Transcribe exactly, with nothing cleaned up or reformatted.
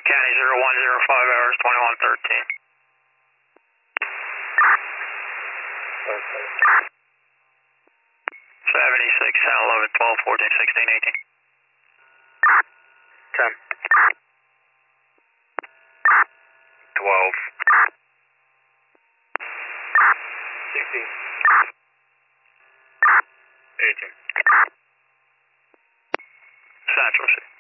County zero one zero five hours, twenty-one thirteen. seventy-six, ten, eleven, twelve, fourteen, sixteen, eighteen. ten. twelve. sixteen. eighteen. Central City.